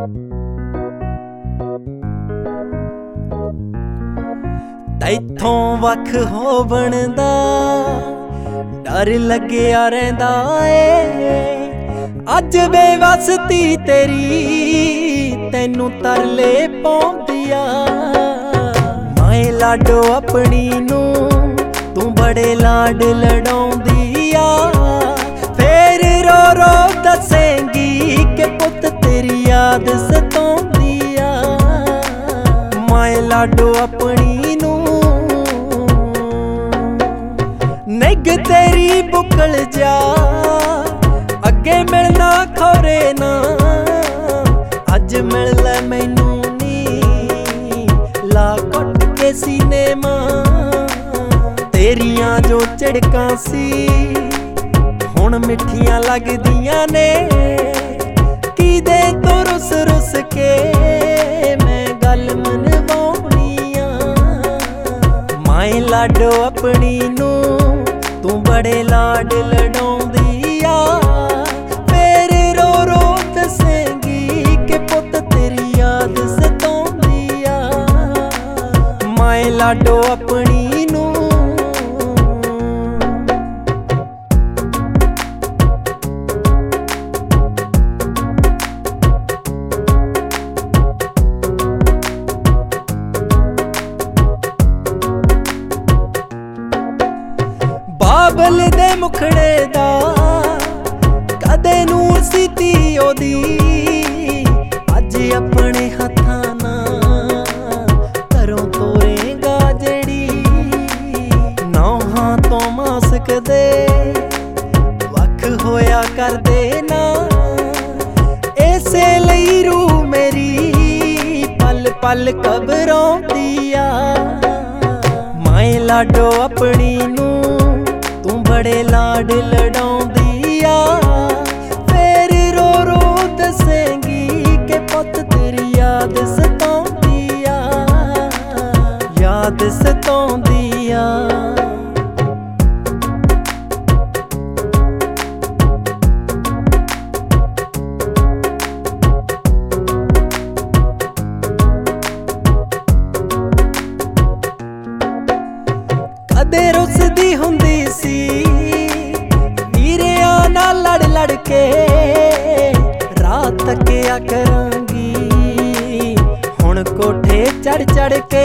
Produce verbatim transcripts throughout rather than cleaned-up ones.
तैथों वख होवण दा डर लग्या रहिंदा ए। अज बेवसती तेरी तैनू तरले पाउंदी आ। माए लाडो अपनी नू तू बड़े लाड लड़ाउंदी आ। फेर रो रो दसेंगी कि पुत तेरी याद सताउंदी आ। माए लाडो अपनी नू निग तेरी बुकल जा अगे मिलना खौरे ना। अज मिल लै मैनू नी ला कुट के सीने मां। तेरियां जो झिड़कां सी हुण मिठियां लगदियां ने। की दे तो रुस रुस के मैं गल मनवाउणी आ। माए लाडो अपनी नू तू बड़े लाड लड़ाउंदी आ। फेर रो रो दसेंगी कि पुत तेरी याद सताउंदी आ। माए लाडो अपनी नू बाबल दे मुखड़े दा कदे नूर सी धी ओदी। अज अपने हत्थां नाल घरों तोरेगा जेड़ी। नौहां तो मास कदे वख होया कर देना। इसे लई रूह मेरी पल पल घबराउंदी आ। माए लाडो अपनी नू तू बड़े लाड लड़ाउंदी आ। फेर रो रो दसेंगी कि पुत तेरी याद सताउंदी आ। याद सताउंदी आ। कदे रुसदी हुंदी सी वीरिया नाल लड़ लड़ के। रात तकिया करांगी हुण कोठे चढ़ चढ़ के।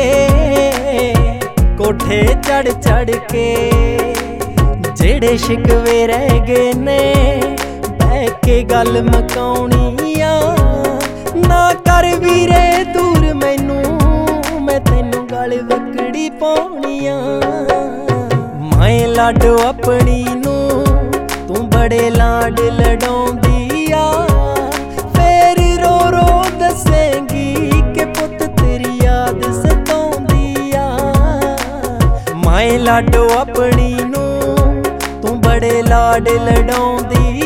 कोठे चढ़ चढ़ के जेड़े शिकवे रह गए ने बह के गल मकाउणी आ। ना कर वीरे दूर मैनू मैं तैनू गल वकड़ी पाउणी आ। माए लाडो अपनी नू तू बड़े लाड लड़ाउंदी आ। फेर रो रो दसेंगी कि पुत तेरी याद सताउंदी आ। माए लाडो अपनी नू तू बड़े लाड लड़ाउंदी